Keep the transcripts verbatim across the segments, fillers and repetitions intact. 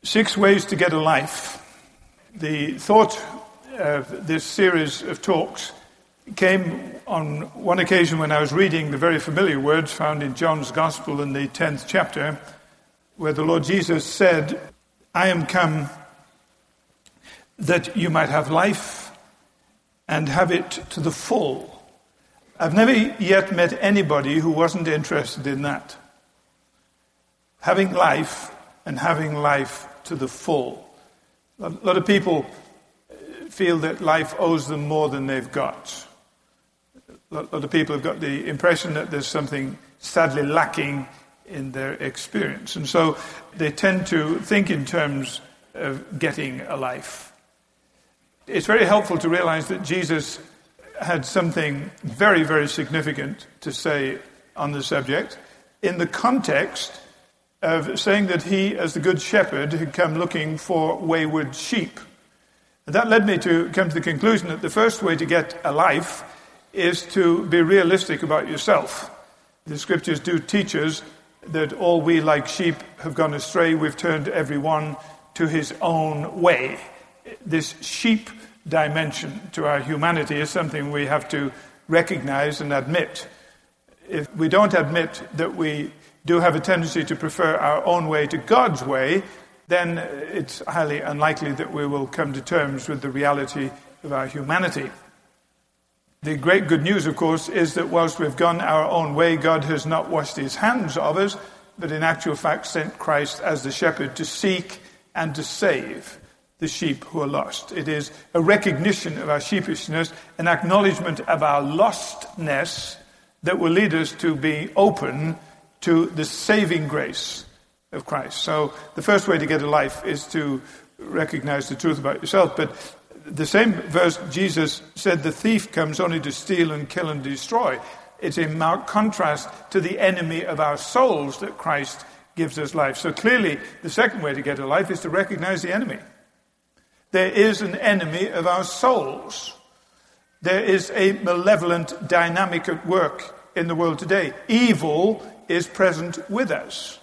Six ways to get a life. The thought of this series of talks came on one occasion when I was reading the very familiar words found in John's Gospel in the tenth chapter, where the Lord Jesus said, "I am come that you might have life and have it to the full." I've never yet met anybody who wasn't interested in that. Having life and having life to the full. A lot of people feel that life owes them more than they've got. A lot of people have got the impression that there's something sadly lacking in their experience. And so they tend to think in terms of getting a life. It's very helpful to realize that Jesus had something very, very significant to say on the subject in the context of saying that he, as the good shepherd, had come looking for wayward sheep. And that led me to come to the conclusion that the first way to get a life is to be realistic about yourself. The scriptures do teach us that all we like sheep have gone astray. We've turned every one to his own way. This sheep dimension to our humanity is something we have to recognize and admit. If we don't admit that we do have a tendency to prefer our own way to God's way, then it's highly unlikely that we will come to terms with the reality of our humanity. The great good news, of course, is that whilst we've gone our own way, God has not washed his hands of us, but in actual fact sent Christ as the shepherd to seek and to save the sheep who are lost. It is a recognition of our sheepishness, an acknowledgement of our lostness that will lead us to be open to the saving grace of Christ. So the first way to get a life is to recognize the truth about yourself. But the same verse, Jesus said, the thief comes only to steal and kill and destroy. It's in marked contrast to the enemy of our souls that Christ gives us life. So clearly, the second way to get a life is to recognize the enemy. There is an enemy of our souls. There is a malevolent dynamic at work in the world today. Evil is present with us.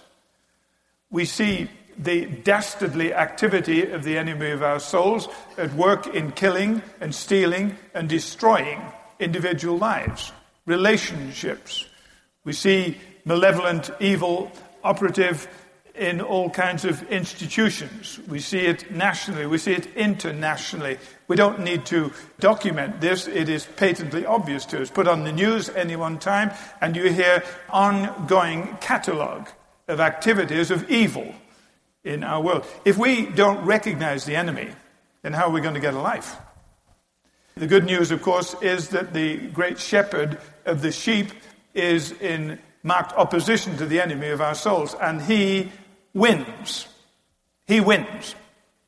We see the dastardly activity of the enemy of our souls at work in killing and stealing and destroying individual lives, relationships. We see malevolent evil operative in all kinds of institutions. We see it nationally. We see it internationally. We don't need to document this. It is patently obvious to us. Put on the news any one time, and you hear ongoing catalogue of activities of evil in our world. If we don't recognize the enemy, then how are we going to get a life? The good news, of course, is that the great shepherd of the sheep is in marked opposition to the enemy of our souls, and he wins. He wins.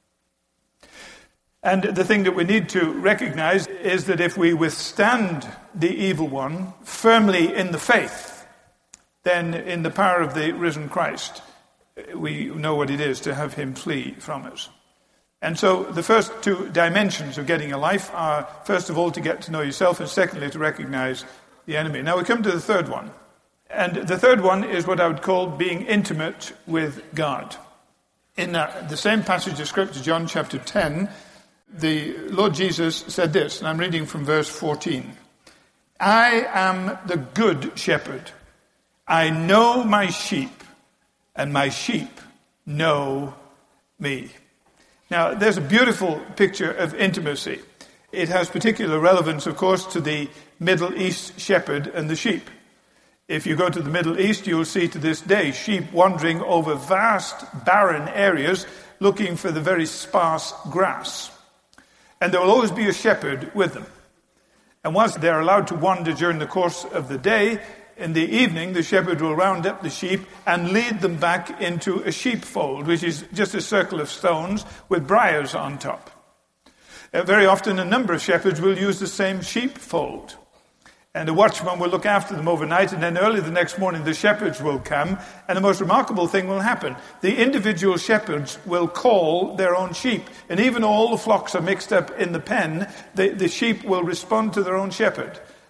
And the thing that we need to recognize is that if we withstand the evil one firmly in the faith, then in the power of the risen Christ, we know what it is to have him flee from us. And so the first two dimensions of getting a life are, first of all, to get to know yourself, and secondly, to recognize the enemy. Now we come to the third one. And the third one is what I would call being intimate with God. In uh, the same passage of Scripture, John chapter ten, the Lord Jesus said this, and I'm reading from verse fourteen. "I am the good shepherd. I know my sheep, and my sheep know me." Now, there's a beautiful picture of intimacy. It has particular relevance, of course, to the Middle East shepherd and the sheep. If you go to the Middle East, you'll see to this day sheep wandering over vast, barren areas looking for the very sparse grass. And there will always be a shepherd with them. And once they're allowed to wander during the course of the day, in the evening, the shepherd will round up the sheep and lead them back into a sheepfold, which is just a circle of stones with briars on top. Uh, very often, a number of shepherds will use the same sheepfold. And the watchman will look after them overnight, and then early the next morning the shepherds will come, and the most remarkable thing will happen. The individual shepherds will call their own sheep, and even though all the flocks are mixed up in the pen, the, the sheep will respond to their own shepherd.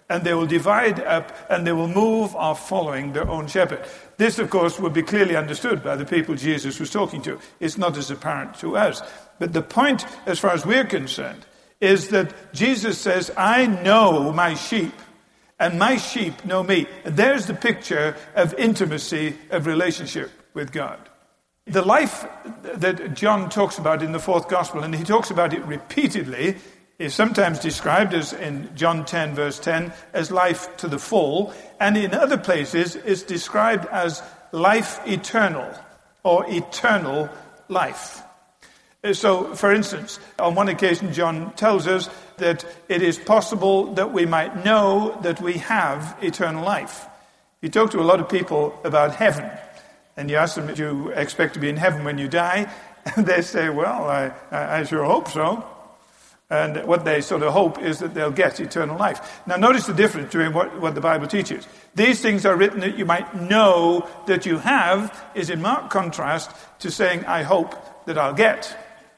and they will divide up, and they will move off following their own shepherd. This, of course, would be clearly understood by the people Jesus was talking to. It's not as apparent to us. But the point, as far as we're concerned, is that Jesus says, I know my sheep, and my sheep know me. And there's the picture of intimacy, of relationship with God. The life that John talks about in the fourth gospel, and he talks about it repeatedly, is sometimes described as in John ten, verse ten, as life to the full, and in other places is described as life eternal, or eternal life. So, for instance, on one occasion, John tells us that it is possible that we might know that we have eternal life. You talk to a lot of people about heaven, and you ask them if you expect to be in heaven when you die, and they say, well, I, I sure hope so. And what they sort of hope is that they'll get eternal life. Now, notice the difference between what, what the Bible teaches. These things are written that you might know that you have, is in marked contrast to saying, I hope that I'll get.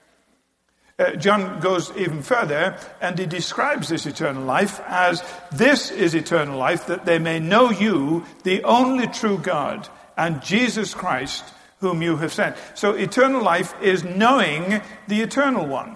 Uh, John goes even further, and he describes this eternal life as, this is eternal life, that they may know you, the only true God, and Jesus Christ, whom you have sent. So eternal life is knowing the eternal one.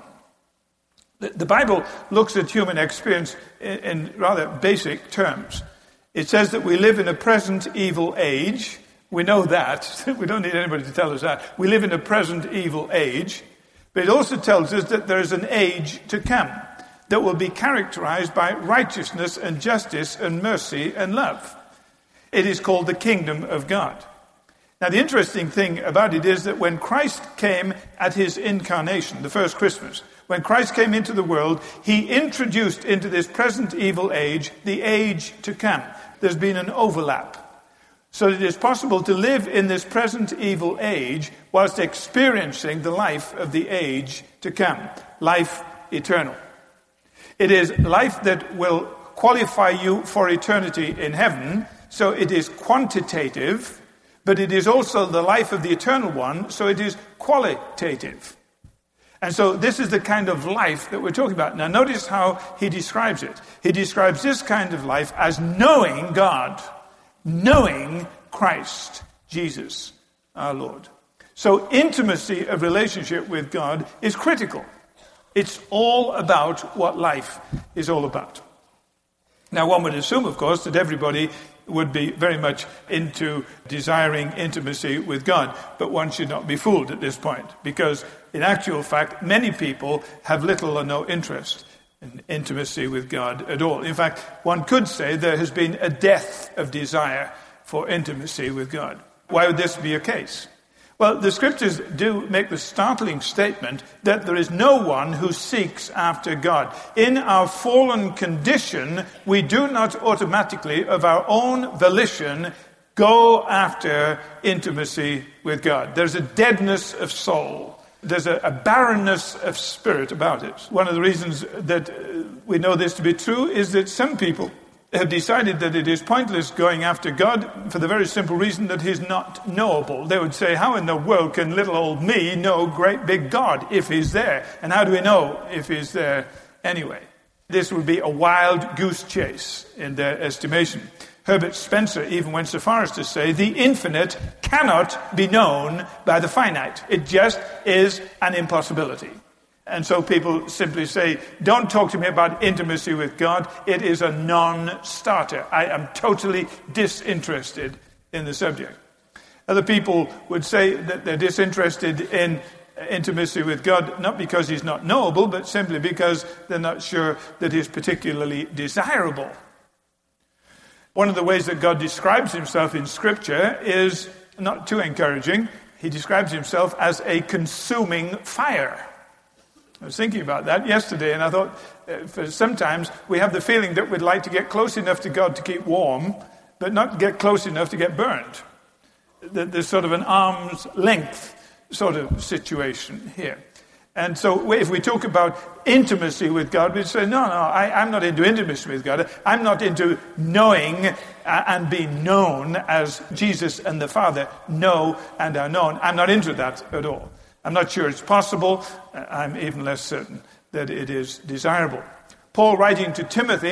The Bible looks at human experience in rather basic terms. It says that we live in a present evil age. We know that. We don't need anybody to tell us that. We live in a present evil age. But it also tells us that there is an age to come that will be characterized by righteousness and justice and mercy and love. It is called the kingdom of God. Now, the interesting thing about it is that when Christ came at his incarnation, the first Christmas, when Christ came into the world, he introduced into this present evil age the age to come. There's been an overlap. So it is possible to live in this present evil age whilst experiencing the life of the age to come, life eternal. It is life that will qualify you for eternity in heaven, so it is quantitative, but it is also the life of the eternal one, so it is qualitative. And so this is the kind of life that we're talking about. Now notice how he describes it. He describes this kind of life as knowing God, knowing Christ, Jesus, our Lord. So intimacy of relationship with God is critical. It's all about what life is all about. Now one would assume, of course, that everybody would be very much into desiring intimacy with God. But one should not be fooled at this point, because in actual fact, many people have little or no interest in intimacy with God at all. In fact, one could say there has been a death of desire for intimacy with God. Why would this be a case? Well, the scriptures do make the startling statement that there is no one who seeks after God. In our fallen condition, we do not automatically, of our own volition, go after intimacy with God. There's a deadness of soul. There's a, a barrenness of spirit about it. One of the reasons that we know this to be true is that some people have decided that it is pointless going after God for the very simple reason that he's not knowable. They would say, how in the world can little old me know great big God if he's there? And how do we know if he's there anyway? This would be a wild goose chase in their estimation. Herbert Spencer even went so far as to say the infinite cannot be known by the finite. It just is an impossibility. And so people simply say, don't talk to me about intimacy with God. It is a non-starter. I am totally disinterested in the subject. Other people would say that they're disinterested in intimacy with God, not because he's not knowable, but simply because they're not sure that he's particularly desirable. One of the ways that God describes himself in Scripture is not too encouraging. He describes himself as a consuming fire. I was thinking about that yesterday, and I thought, uh, for sometimes we have the feeling that we'd like to get close enough to God to keep warm, but not get close enough to get burned. There's sort of an arm's length sort of situation here. And so if we talk about intimacy with God, we'd say, no, no, I, I'm not into intimacy with God. I'm not into knowing and being known as Jesus and the Father know and are known. I'm not into that at all. I'm not sure it's possible. I'm even less certain that it is desirable. Paul, writing to Timothy,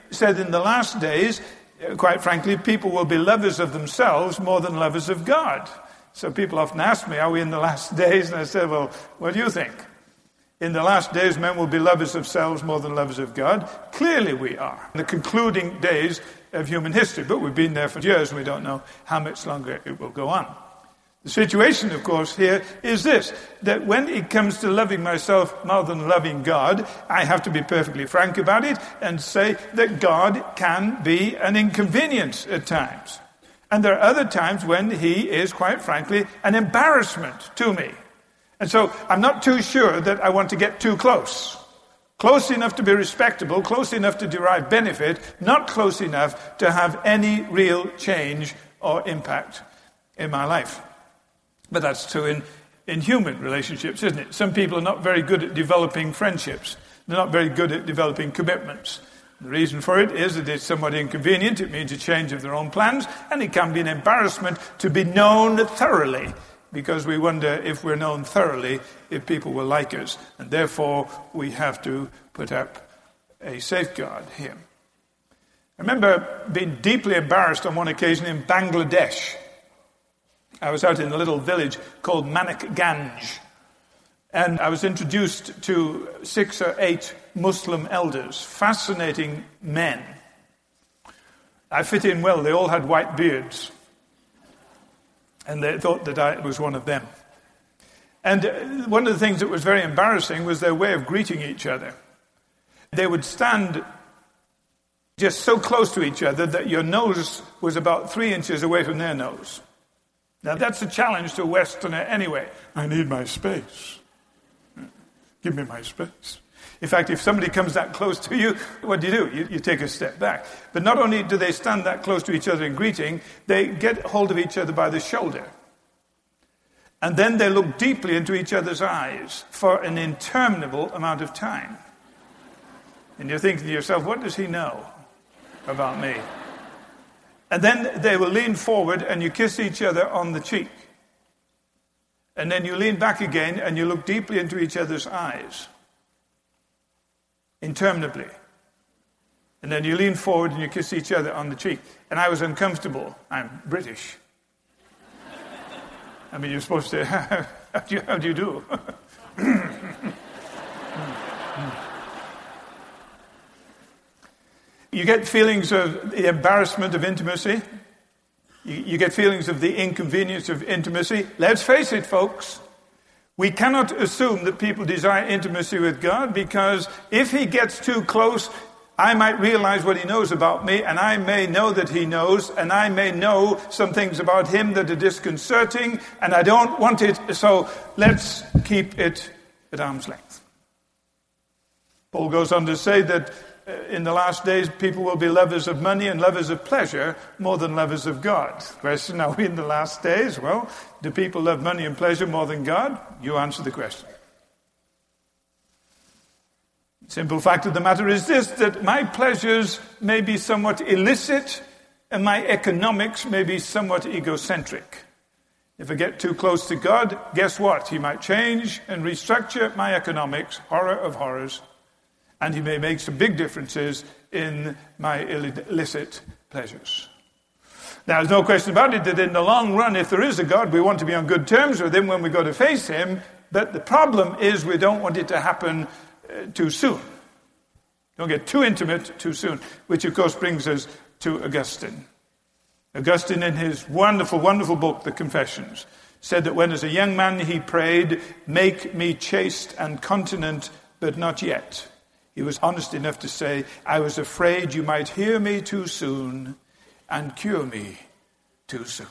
said in the last days, quite frankly, people will be lovers of themselves more than lovers of God. So people often ask me, are we in the last days? And I said, well, what do you think? In the last days, men will be lovers of selves more than lovers of God. Clearly we are. In the concluding days of human history. But we've been there for years, and we don't know how much longer it will go on. The situation, of course, here is this, that when it comes to loving myself more than loving God, I have to be perfectly frank about it and say that God can be an inconvenience at times. And there are other times when he is, quite frankly, an embarrassment to me. And so I'm not too sure that I want to get too close. Close enough to be respectable, close enough to derive benefit, not close enough to have any real change or impact in my life. But that's true in, in human relationships, isn't it? Some people are not very good at developing friendships. They're not very good at developing commitments. The reason for it is that it's somewhat inconvenient. It means a change of their own plans, and it can be an embarrassment to be known thoroughly, because we wonder if we're known thoroughly, if people will like us. And therefore, we have to put up a safeguard here. I remember being deeply embarrassed on one occasion in Bangladesh. I was out in a little village called Manik Ganj. And I was introduced to six or eight Muslim elders, fascinating men. I fit in well. They all had white beards. And they thought that I was one of them. And one of the things that was very embarrassing was their way of greeting each other. They would stand just so close to each other that your nose was about three inches away from their nose. Now that's a challenge to a Westerner anyway. I need my space. Give me my space. In fact, if somebody comes that close to you, what do you do? You, you take a step back. But not only do they stand that close to each other in greeting, they get hold of each other by the shoulder. And then they look deeply into each other's eyes for an interminable amount of time. And you're thinking to yourself, what does he know about me? And then they will lean forward and you kiss each other on the cheek. And then you lean back again and you look deeply into each other's eyes. Interminably. And then you lean forward and you kiss each other on the cheek. And I was uncomfortable. I'm British. I mean, you're supposed to, how do you, how do, you do? You get feelings of the embarrassment of intimacy. You, you get feelings of the inconvenience of intimacy. Let's face it, folks. We cannot assume that people desire intimacy with God, because if he gets too close, I might realize what he knows about me, and I may know that he knows, and I may know some things about him that are disconcerting, and I don't want it, so let's keep it at arm's length. Paul goes on to say that in the last days, people will be lovers of money and lovers of pleasure more than lovers of God. Question, are we in the last days? Well, do people love money and pleasure more than God? You answer the question. Simple fact of the matter is this, that my pleasures may be somewhat illicit and my economics may be somewhat egocentric. If I get too close to God, guess what? He might change and restructure my economics, horror of horrors, and he may make some big differences in my illicit pleasures. Now, there's no question about it that in the long run, if there is a God, we want to be on good terms with him when we go to face him. But the problem is we don't want it to happen uh, too soon. Don't get too intimate too soon, which of course brings us to Augustine. Augustine, in his wonderful, wonderful book, The Confessions, said that when as a young man he prayed, "Make me chaste and continent, but not yet." He was honest enough to say, "I was afraid you might hear me too soon and cure me too soon.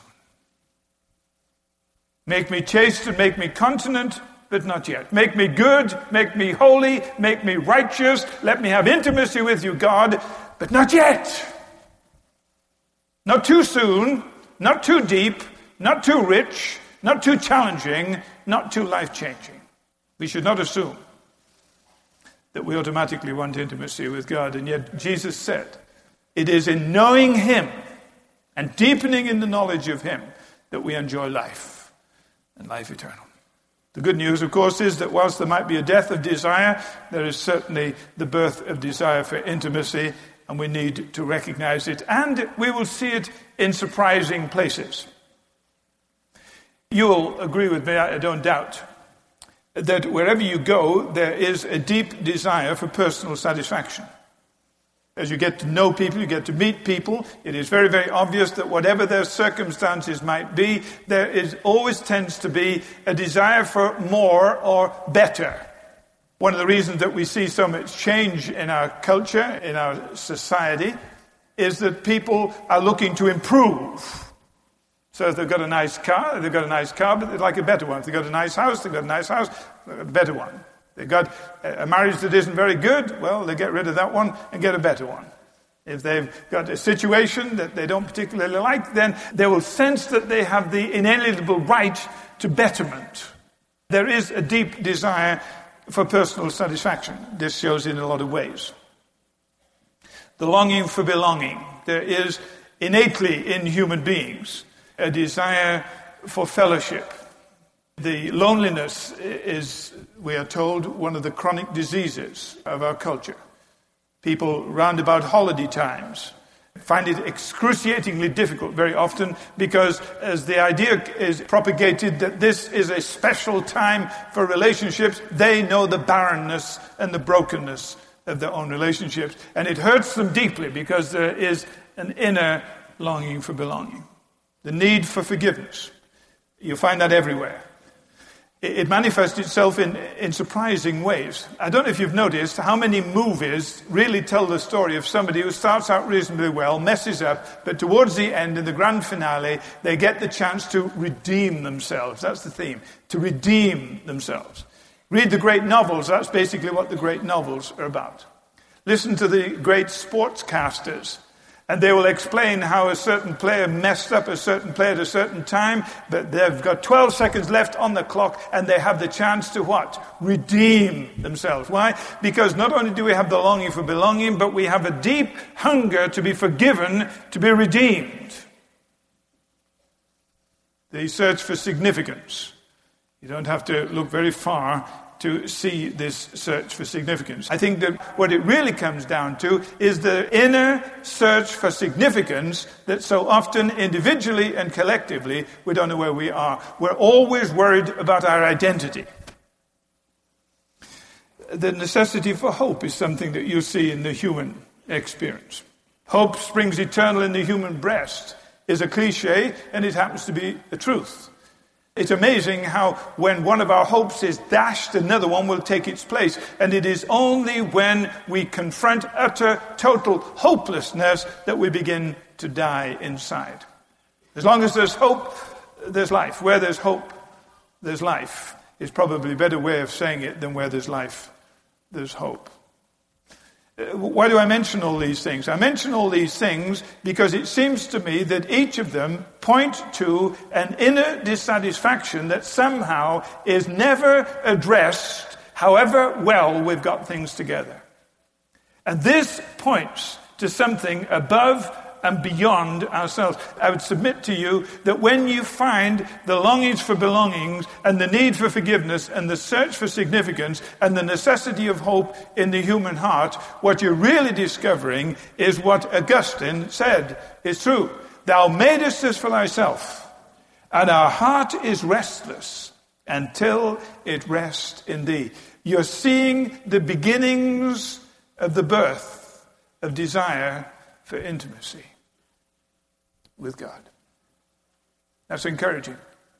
Make me chaste and make me continent, but not yet. Make me good, make me holy, make me righteous. Let me have intimacy with you, God, but not yet. Not too soon, not too deep, not too rich, not too challenging, not too life-changing." We should not assume that we automatically want intimacy with God. And yet Jesus said, it is in knowing him and deepening in the knowledge of him that we enjoy life and life eternal. The good news, of course, is that whilst there might be a death of desire, there is certainly the birth of desire for intimacy, and we need to recognize it. And we will see it in surprising places. You will agree with me, I don't doubt, that wherever you go, there is a deep desire for personal satisfaction. As you get to know people, you get to meet people, it is very, very obvious that whatever their circumstances might be, there is always tends to be a desire for more or better. One of the reasons that we see so much change in our culture, in our society, is that people are looking to improve. So if they've got a nice car, they've got a nice car, but they'd like a better one. If they've got a nice house, they've got a nice house, they've got a better one. They've got a marriage that isn't very good, well, they get rid of that one and get a better one. If they've got a situation that they don't particularly like, then they will sense that they have the inalienable right to betterment. There is a deep desire for personal satisfaction. This shows in a lot of ways. The longing for belonging. There is innately in human beings a desire for fellowship. The loneliness is, we are told, one of the chronic diseases of our culture. People round about holiday times find it excruciatingly difficult very often because as the idea is propagated that this is a special time for relationships, they know the barrenness and the brokenness of their own relationships. And it hurts them deeply because there is an inner longing for belonging. The need for forgiveness. You find that everywhere. It manifests itself in, in surprising ways. I don't know if you've noticed how many movies really tell the story of somebody who starts out reasonably well, messes up, but towards the end, in the grand finale, they get the chance to redeem themselves. That's the theme, to redeem themselves. Read the great novels. That's basically what the great novels are about. Listen to the great sportscasters. And they will explain how a certain player messed up a certain player at a certain time, but they've got twelve seconds left on the clock, and they have the chance to what? Redeem themselves. Why? Because not only do we have the longing for belonging, but we have a deep hunger to be forgiven, to be redeemed. The search for significance. You don't have to look very far to see this search for significance. I think that what it really comes down to is the inner search for significance that so often individually and collectively we don't know where we are. We're always worried about our identity. The necessity for hope is something that you see in the human experience. Hope springs eternal in the human breast is a cliche, and it happens to be the truth. It's amazing how when one of our hopes is dashed, another one will take its place. And it is only when we confront utter, total hopelessness that we begin to die inside. As long as there's hope, there's life. Where there's hope, there's life. Is probably a better way of saying it than where there's life, there's hope. Why do I mention all these things? I mention all these things because it seems to me that each of them point to an inner dissatisfaction that somehow is never addressed, however well we've got things together. And this points to something above and beyond ourselves. I would submit to you that when you find the longings for belongings and the need for forgiveness and the search for significance and the necessity of hope in the human heart, what you're really discovering is what Augustine said is true. Thou madest us for thyself, and our heart is restless until it rests in thee. You're seeing the beginnings of the birth of desire for intimacy with God. That's encouraging.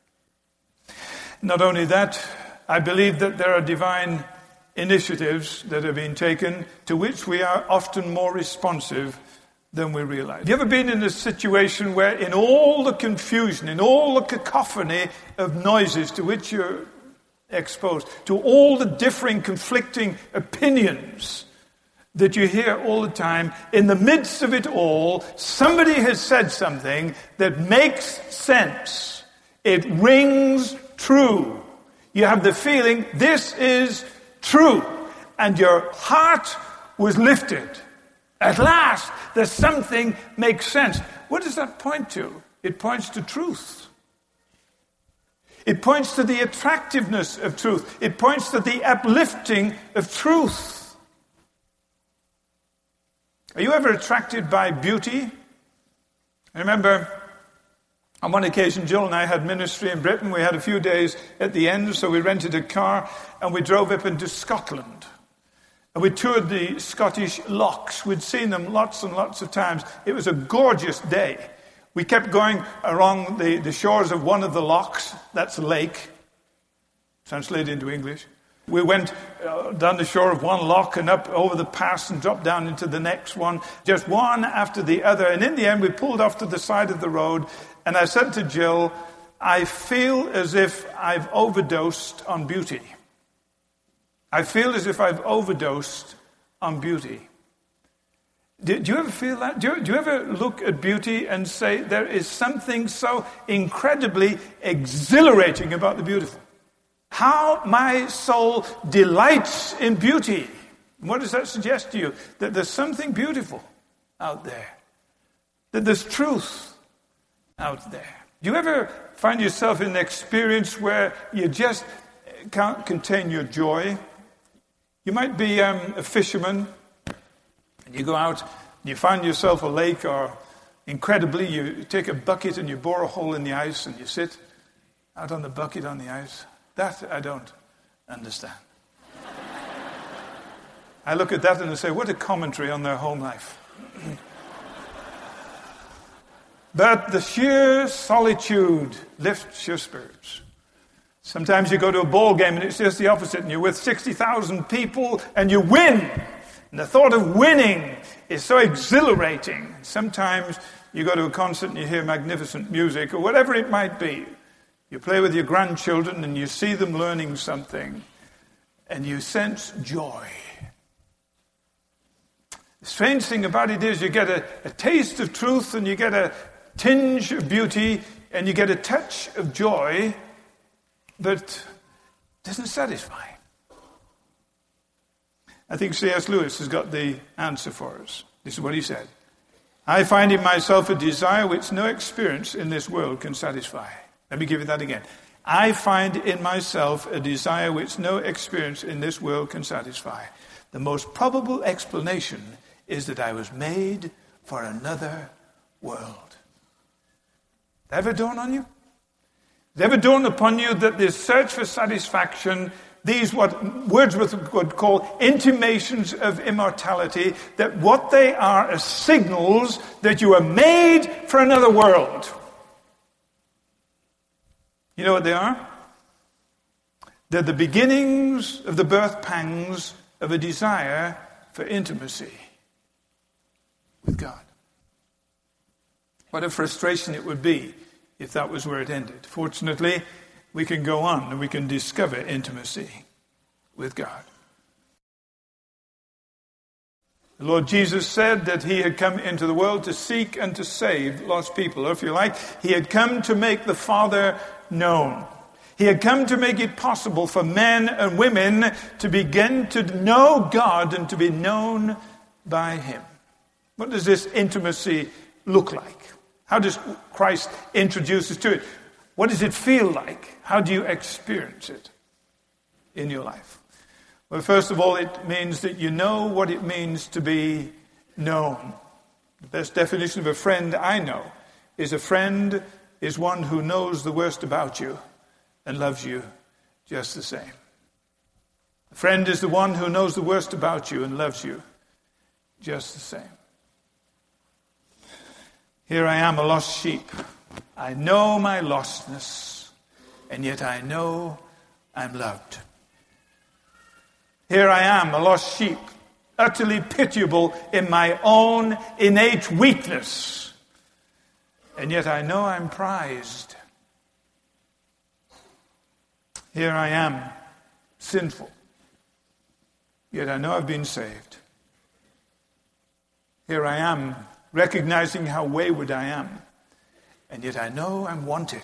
Not only that, I believe that there are divine initiatives that have been taken to which we are often more responsive than we realize. Have you ever been in a situation where in all the confusion, in all the cacophony of noises to which you're exposed, to all the differing, conflicting opinions that you hear all the time, in the midst of it all, somebody has said something that makes sense. It rings true. You have the feeling, this is true. And your heart was lifted. At last, there's something makes sense. What does that point to? It points to truth. It points to the attractiveness of truth. It points to the uplifting of truth. Are you ever attracted by beauty? I remember on one occasion, Jill and I had ministry in Britain. We had a few days at the end, so we rented a car and we drove up into Scotland. And we toured the Scottish lochs. We'd seen them lots and lots of times. It was a gorgeous day. We kept going along the, the shores of one of the lochs. That's a lake, translated into English. We went uh, down the shore of one loch and up over the pass and dropped down into the next one, just one after the other. And in the end, we pulled off to the side of the road. And I said to Jill, I feel as if I've overdosed on beauty. I feel as if I've overdosed on beauty. Do, do you ever feel that? Do you, do you ever look at beauty and say there is something so incredibly exhilarating about the beautiful? How my soul delights in beauty. What does that suggest to you? That there's something beautiful out there. That there's truth out there. Do you ever find yourself in an experience where you just can't contain your joy? You might be um, a fisherman, and you go out, and you find yourself a lake, or incredibly, you take a bucket and you bore a hole in the ice, and you sit out on the bucket on the ice. That I don't understand. I look at that and I say, what a commentary on their home life. But the sheer solitude lifts your spirits. Sometimes you go to a ball game and it's just the opposite, and you're with sixty thousand people and you win. And the thought of winning is so exhilarating. Sometimes you go to a concert and you hear magnificent music or whatever it might be. You play with your grandchildren and you see them learning something and you sense joy. The strange thing about it is you get a, a taste of truth and you get a tinge of beauty and you get a touch of joy, but it doesn't satisfy. I think C S Lewis has got the answer for us. This is what he said. I find in myself a desire which no experience in this world can satisfy. Let me give you that again. I find in myself a desire which no experience in this world can satisfy. The most probable explanation is that I was made for another world. Ever dawn on you? Has it ever dawned upon you that this search for satisfaction, these what Wordsworth would call intimations of immortality, that what they are are signals that you are made for another world? You know what they are? They're the beginnings of the birth pangs of a desire for intimacy with God. What a frustration it would be if that was where it ended. Fortunately, we can go on and we can discover intimacy with God. The Lord Jesus said that he had come into the world to seek and to save lost people. Or if you like, he had come to make the Father known. He had come to make it possible for men and women to begin to know God and to be known by him. What does this intimacy look like? How does Christ introduce us to it? What does it feel like? How do you experience it in your life? Well, first of all, it means that you know what it means to be known. The best definition of a friend I know is a friend is one who knows the worst about you and loves you just the same. A friend is the one who knows the worst about you and loves you just the same. Here I am, a lost sheep. I know my lostness, and yet I know I'm loved. Here I am, a lost sheep, utterly pitiable in my own innate weakness, and yet I know I'm prized. Here I am, sinful, yet I know I've been saved. Here I am, recognizing how wayward I am, and yet I know I'm wanted.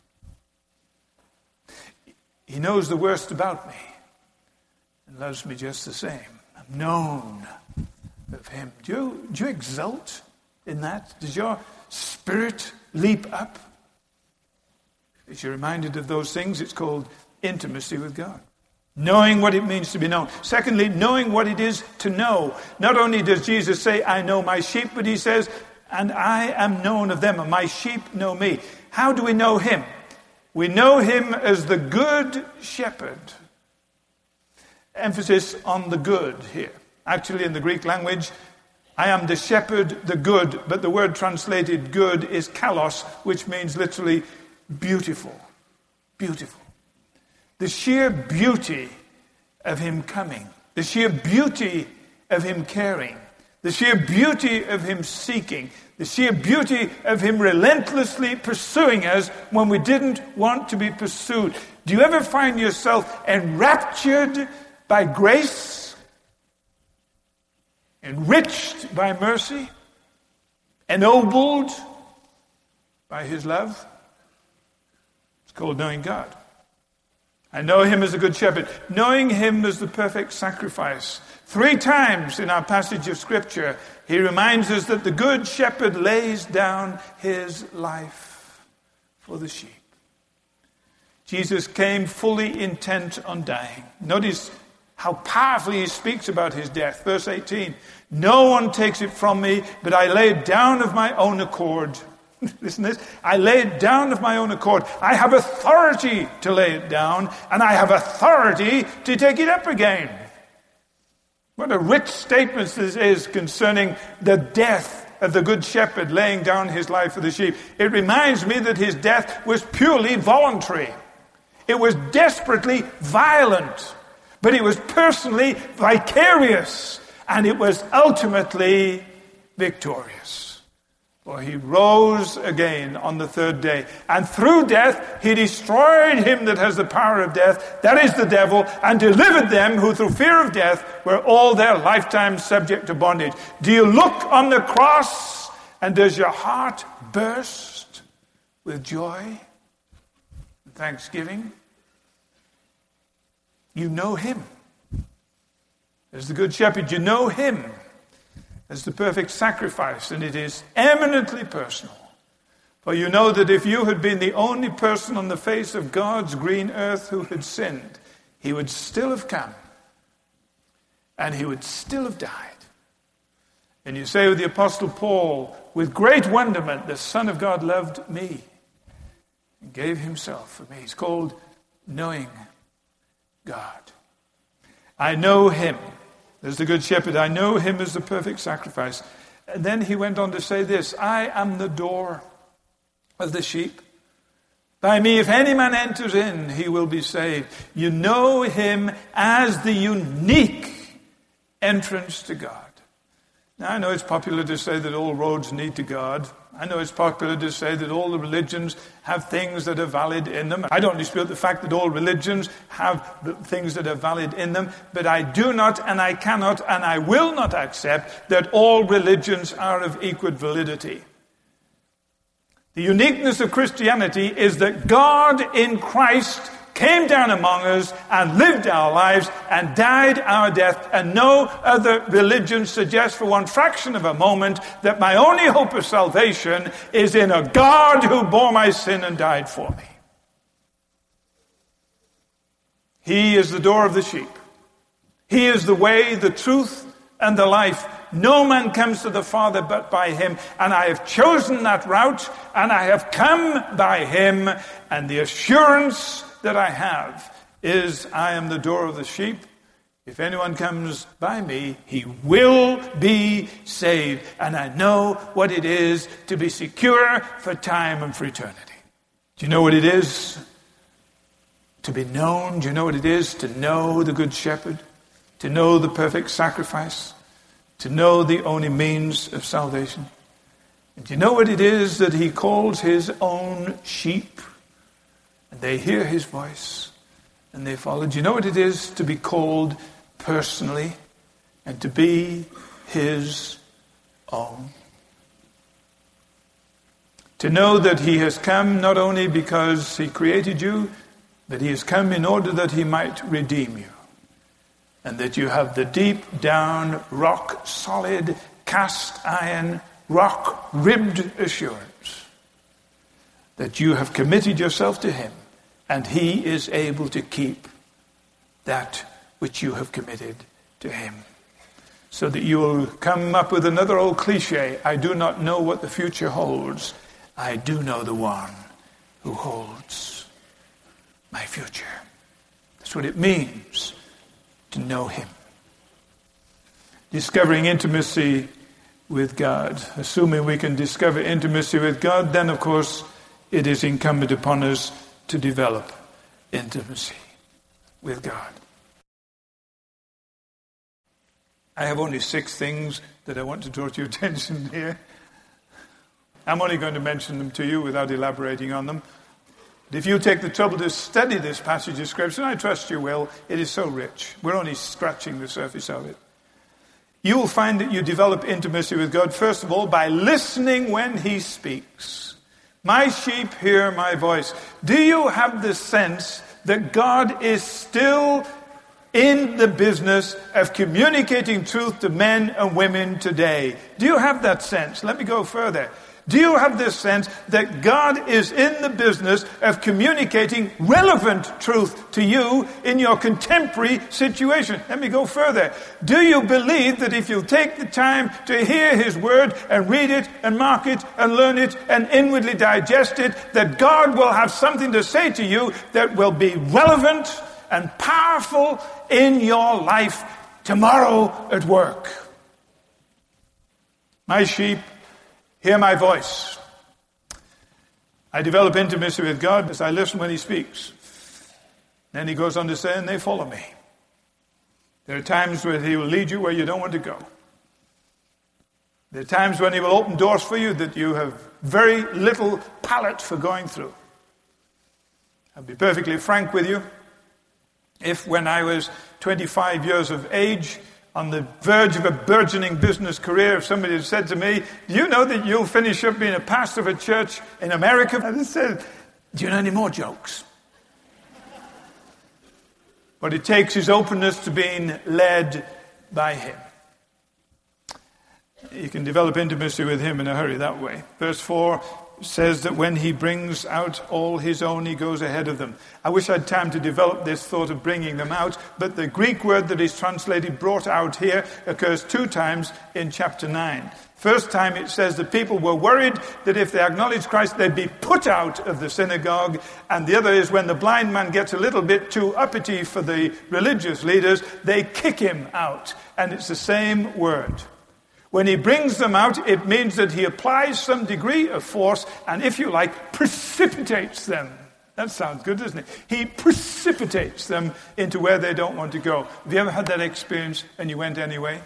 He knows the worst about me and loves me just the same. I'm known of him. Do you, do you exult in that? Does your spirit leap up? As you're reminded of those things, it's called intimacy with God. Knowing what it means to be known. Secondly, knowing what it is to know. Not only does Jesus say, I know my sheep, but he says, and I am known of them, and my sheep know me. How do we know him? We know him as the good shepherd. Emphasis on the good here. Actually, in the Greek language, I am the shepherd, the good, but the word translated good is kalos, which means literally beautiful. Beautiful. The sheer beauty of him coming, the sheer beauty of him caring, the sheer beauty of him seeking, the sheer beauty of him relentlessly pursuing us when we didn't want to be pursued. Do you ever find yourself enraptured by grace, enriched by mercy, ennobled by his love? It's called knowing God. I know him as a good shepherd. Knowing him as the perfect sacrifice. Three times in our passage of Scripture, he reminds us that the good shepherd lays down his life for the sheep. Jesus came fully intent on dying. Notice how powerfully he speaks about his death. Verse eighteen, no one takes it from me, but I lay it down of my own accord. Listen to this. I lay it down of my own accord. I have authority to lay it down, and I have authority to take it up again. What a rich statement this is concerning the death of the good shepherd laying down his life for the sheep. It reminds me that his death was purely voluntary. It was desperately violent, but it was personally vicarious, and it was ultimately victorious. For he rose again on the third day. And through death, he destroyed him that has the power of death, that is the devil, and delivered them who through fear of death were all their lifetime subject to bondage. Do you look on the cross and does your heart burst with joy and thanksgiving? You know him. As the good shepherd, you know him as the perfect sacrifice, and it is eminently personal. For you know that if you had been the only person on the face of God's green earth who had sinned, he would still have come, and he would still have died. And you say with the Apostle Paul, with great wonderment, the Son of God loved me and gave himself for me. It's called knowing God. I know him. As the good shepherd, I know him as the perfect sacrifice. And then he went on to say this, I am the door of the sheep. By me, if any man enters in, he will be saved. You know him as the unique entrance to God. Now, I know it's popular to say that all roads lead to God. I know it's popular to say that all the religions have things that are valid in them. I don't dispute the fact that all religions have things that are valid in them, but I do not and I cannot and I will not accept that all religions are of equal validity. The uniqueness of Christianity is that God in Christ came down among us and lived our lives and died our death, and no other religion suggests for one fraction of a moment that my only hope of salvation is in a God who bore my sin and died for me. He is the door of the sheep. He is the way, the truth, and the life. No man comes to the Father but by him, and I have chosen that route, and I have come by him, and the assurance that I have is I am the door of the sheep. If anyone comes by me, he will be saved. And I know what it is to be secure for time and for eternity. Do you know what it is to be known? Do you know what it is to know the good shepherd? To know the perfect sacrifice? To know the only means of salvation? And do you know what it is that he calls his own sheep? And they hear his voice and they follow. Do you know what it is to be called personally and to be his own? To know that he has come not only because he created you, but he has come in order that he might redeem you. And that you have the deep down, rock solid, cast iron, rock ribbed assurance that you have committed yourself to him, and he is able to keep that which you have committed to him. So that you will come up with another old cliche, I do not know what the future holds. I do know the one who holds my future. That's what it means to know him. Discovering intimacy with God. Assuming we can discover intimacy with God, then of course it is incumbent upon us to develop intimacy with God. I have only six things that I want to draw to your attention here. I'm only going to mention them to you without elaborating on them. But if you take the trouble to study this passage of Scripture, and I trust you will, it is so rich. We're only scratching the surface of it. You will find that you develop intimacy with God, first of all, by listening when he speaks. My sheep hear my voice. Do you have the sense that God is still in the business of communicating truth to men and women today? Do you have that sense? Let me go further. Do you have this sense that God is in the business of communicating relevant truth to you in your contemporary situation? Let me go further. Do you believe that if you take the time to hear his word and read it and mark it and learn it and inwardly digest it, that God will have something to say to you that will be relevant and powerful in your life tomorrow at work? My sheep hear my voice. I develop intimacy with God as I listen when he speaks. Then he goes on to say, and they follow me. There are times when he will lead you where you don't want to go. There are times when he will open doors for you that you have very little palate for going through. I'll be perfectly frank with you. If when I was twenty-five years of age, on the verge of a burgeoning business career, if somebody had said to me, do you know that you'll finish up being a pastor of a church in America? I'd have said, do you know any more jokes? What it takes is openness to being led by him. You can develop intimacy with him in a hurry that way. Verse four says that when he brings out all his own, he goes ahead of them. I wish I had time to develop this thought of bringing them out, but the Greek word that is translated brought out here occurs two times in chapter nine. First time it says the people were worried that if they acknowledged Christ, they'd be put out of the synagogue. And the other is when the blind man gets a little bit too uppity for the religious leaders, they kick him out. And it's the same word. When he brings them out, it means that he applies some degree of force and, if you like, precipitates them. That sounds good, doesn't it? He precipitates them into where they don't want to go. Have you ever had that experience and you went anyway?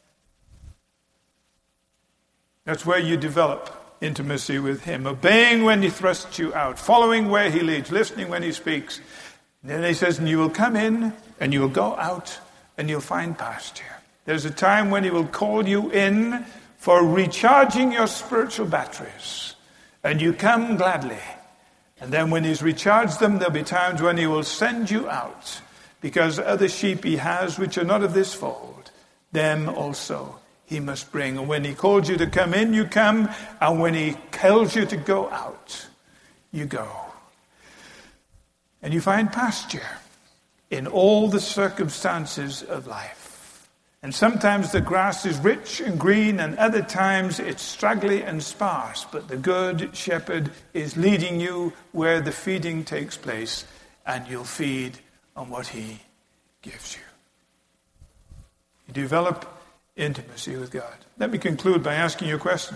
That's where you develop intimacy with him. Obeying when he thrusts you out. Following where he leads. Listening when he speaks. And then he says, and you will come in and you will go out and you'll find pasture. There's a time when he will call you in for recharging your spiritual batteries. And you come gladly. And then when he's recharged them, there'll be times when he will send you out. Because other sheep he has which are not of this fold, them also he must bring. And when he calls you to come in, you come. And when he tells you to go out, you go. And you find pasture in all the circumstances of life. And sometimes the grass is rich and green, and other times it's straggly and sparse. But the good shepherd is leading you where the feeding takes place, and you'll feed on what he gives you. You develop intimacy with God. Let me conclude by asking you a question.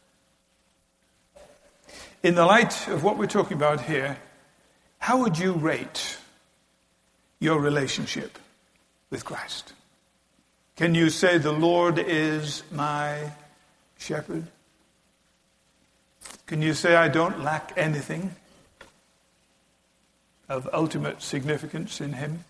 In the light of what we're talking about here, how would you rate your relationship with Christ? Can you say, the Lord is my shepherd? Can you say, I don't lack anything of ultimate significance in him?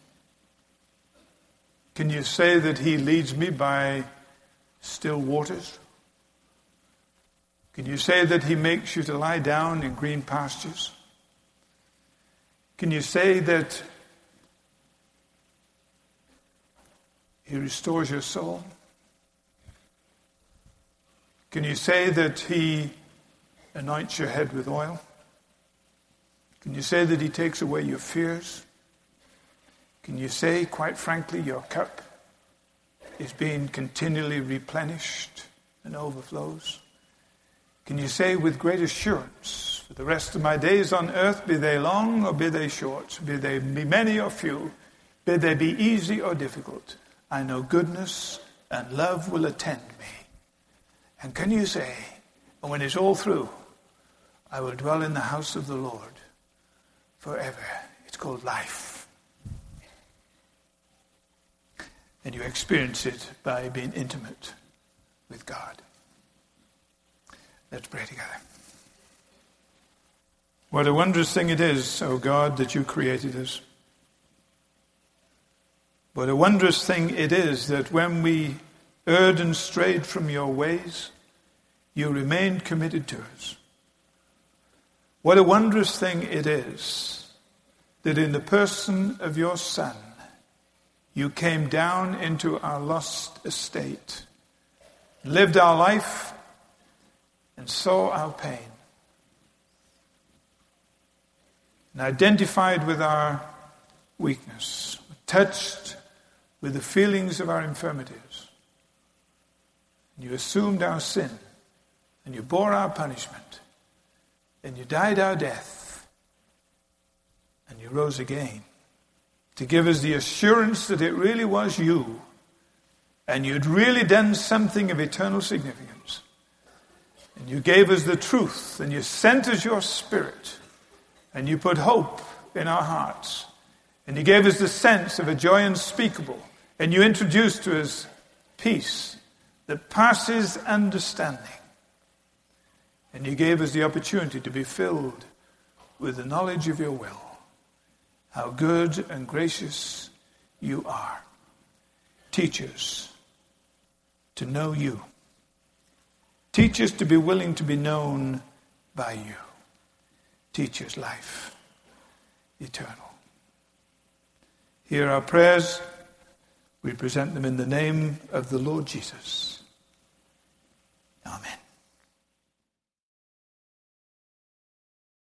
Can you say that he leads me by still waters? Can you say that he makes you to lie down in green pastures? Can you say that he restores your soul? Can you say that he anoints your head with oil? Can you say that he takes away your fears? Can you say, quite frankly, your cup is being continually replenished and overflows? Can you say with great assurance, for the rest of my days on earth, be they long or be they short, be they be many or few, be they be easy or difficult, I know goodness and love will attend me. And can you say, and when it's all through, I will dwell in the house of the Lord forever. It's called life. And you experience it by being intimate with God. Let's pray together. What a wondrous thing it is, O God, that you created us. What a wondrous thing it is that when we erred and strayed from your ways, you remained committed to us. What a wondrous thing it is that in the person of your Son, you came down into our lost estate, lived our life, and saw our pain, and identified with our weakness, touched with the feelings of our infirmities. And you assumed our sin, and you bore our punishment, and you died our death, and you rose again to give us the assurance that it really was you, and you'd really done something of eternal significance. And you gave us the truth, and you sent us your Spirit, and you put hope in our hearts, and you gave us the sense of a joy unspeakable, and you introduced to us peace that passes understanding. And you gave us the opportunity to be filled with the knowledge of your will. How good and gracious you are. Teach us to know you. Teach us to be willing to be known by you. Teach us life eternal. Hear our prayers. We present them in the name of the Lord Jesus. Amen.